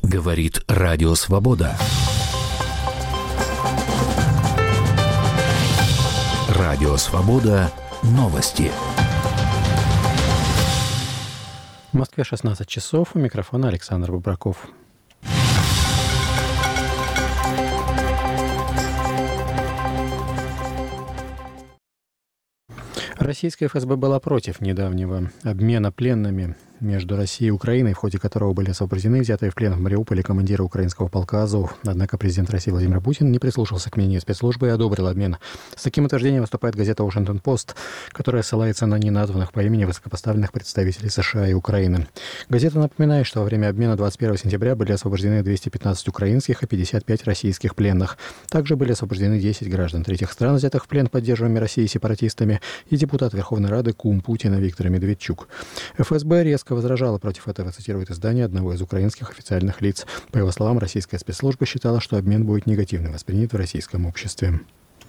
Говорит Радио Свобода. Радио Свобода. Новости. В Москве 16 часов. У микрофона Александр Бубраков. Российская ФСБ была против недавнего обмена пленными между Россией и Украиной, в ходе которого были освобождены взятые в плен в Мариуполе командиры украинского полка «Азов». Однако президент России Владимир Путин не прислушался к мнению спецслужбы и одобрил обмен. С таким утверждением выступает газета «Вашингтон-Пост», которая ссылается на неназванных по имени высокопоставленных представителей США и Украины. Газета напоминает, что во время обмена 21 сентября были освобождены 215 украинских и 55 российских пленных. Также были освобождены 10 граждан третьих стран, взятых в плен поддерживаемыми Россией сепаратистами, и депутат Верховной Рады кум Путина Виктор Медведчук. ФСБ резко возражала против этого, цитирует издание одного из украинских официальных лиц. По его словам, российская спецслужба считала, что обмен будет негативно воспринят в российском обществе.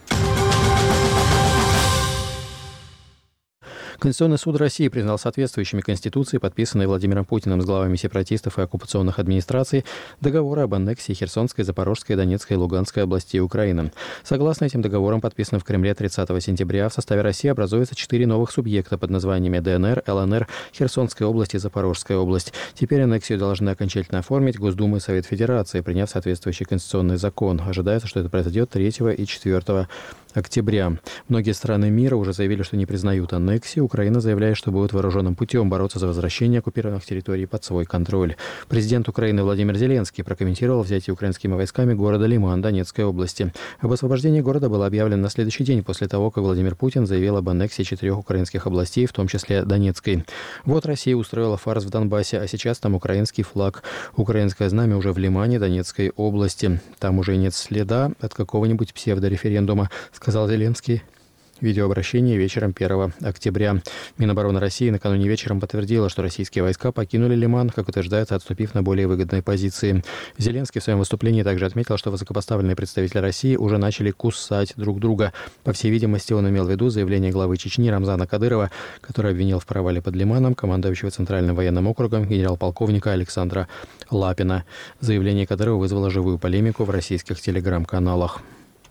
Конституционный суд России признал соответствующими Конституции, подписанные Владимиром Путиным с главами сепаратистов и оккупационных администраций, договоры об аннексии Херсонской, Запорожской, Донецкой и Луганской областей Украины. Согласно этим договорам, подписанным в Кремле 30 сентября, в составе России образуется 4 новых субъекта под названиями ДНР, ЛНР, Херсонская область и Запорожская область. Теперь аннексию должны окончательно оформить Госдума и Совет Федерации, приняв соответствующий конституционный закон. Ожидается, что это произойдет 3 и 4 октября. Многие страны мира уже заявили, что не признают аннексию. Украина заявляет, что будет вооруженным путем бороться за возвращение оккупированных территорий под свой контроль. Президент Украины Владимир Зеленский прокомментировал взятие украинскими войсками города Лиман Донецкой области. Об освобождении города было объявлено на следующий день после того, как Владимир Путин заявил об аннексии 4 украинских областей, в том числе Донецкой. Вот Россия устроила фарс в Донбассе, а сейчас там украинский флаг. Украинское знамя уже в Лимане Донецкой области. Там уже нет следа от какого-нибудь псевдореферендума, сказал Зеленский. Видеообращение вечером 1 октября. Минобороны России накануне вечером подтвердила, что российские войска покинули Лиман, как утверждается, отступив на более выгодные позиции. Зеленский в своем выступлении также отметил, что высокопоставленные представители России уже начали кусать друг друга. По всей видимости, он имел в виду заявление главы Чечни Рамзана Кадырова, который обвинил в провале под Лиманом командующего Центральным военным округом генерал-полковника Александра Лапина. Заявление Кадырова вызвало живую полемику в российских телеграм-каналах.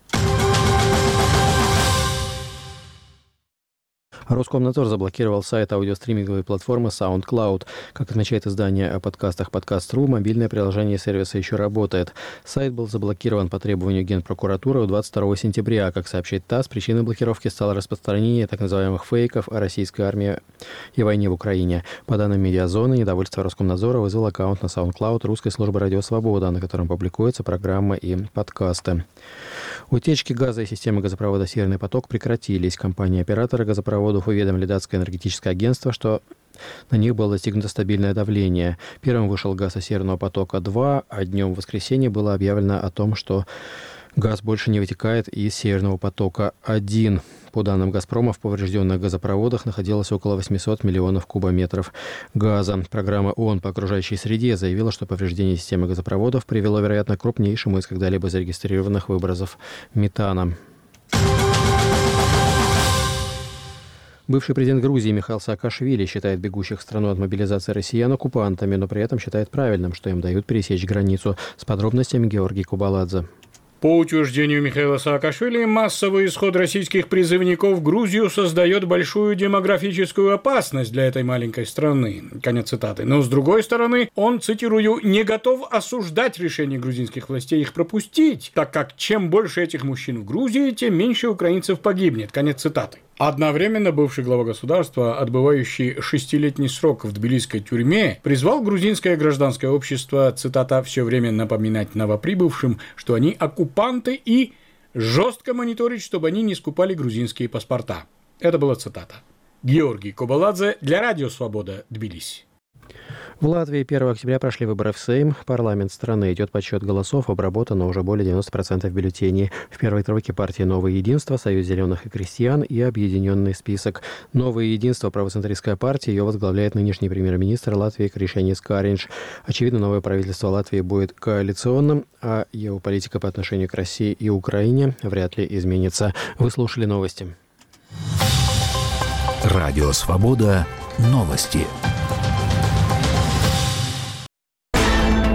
Роскомнадзор заблокировал сайт аудиостриминговой платформы SoundCloud. Как отмечает издание о подкастах Podcast.ru, мобильное приложение сервиса еще работает. Сайт был заблокирован по требованию Генпрокуратуры 22 сентября. Как сообщает ТАСС, причиной блокировки стало распространение так называемых фейков о российской армии и войне в Украине. По данным Медиазоны, недовольство Роскомнадзора вызвал аккаунт на SoundCloud русской службы «Радио Свобода», на котором публикуются программы и подкасты. Утечки газа и системы газопровода «Северный поток» прекратились. Компании-операторы газопроводов уведомили датское энергетическое агентство, что на них было достигнуто стабильное давление. Первым вышел газ из «Северного потока-2», а днем в воскресенье было объявлено о том, что газ больше не вытекает из «Северного потока-1». По данным «Газпрома», в поврежденных газопроводах находилось около 800 миллионов кубометров газа. Программа ООН по окружающей среде заявила, что повреждение системы газопроводов привело, вероятно, к крупнейшему из когда-либо зарегистрированных выбросов метана. Бывший президент Грузии Михаил Саакашвили считает бегущих в страну от мобилизации россиян оккупантами, но при этом считает правильным, что им дают пересечь границу. С подробностями Георгий Кубаладзе. По утверждению Михаила Саакашвили, массовый исход российских призывников в Грузию создает большую демографическую опасность для этой маленькой страны. Конец цитаты. Но с другой стороны, он, цитирую, не готов осуждать решение грузинских властей их пропустить, так как чем больше этих мужчин в Грузии, тем меньше украинцев погибнет. Конец цитаты. Одновременно бывший глава государства, отбывающий 6-летний срок в тбилисской тюрьме, призвал грузинское гражданское общество, цитата, «все время напоминать новоприбывшим, что они оккупанты и жестко мониторить, чтобы они не скупали грузинские паспорта». Это была цитата. Георгий Кубаладзе для Радио Свобода, Тбилиси. В Латвии 1 октября прошли выборы в Сейм. Парламент страны. Идет подсчет голосов, обработано уже более 90% бюллетеней. В первой тройке партии «Новое единство», «Союз зеленых и крестьян» и «Объединенный список». «Новое единство» – правоцентристская партия. Ее возглавляет нынешний премьер-министр Латвии Кришьянис Кариньш. Очевидно, новое правительство Латвии будет коалиционным, а его политика по отношению к России и Украине вряд ли изменится. Вы слушали новости. Радио Свобода. Новости.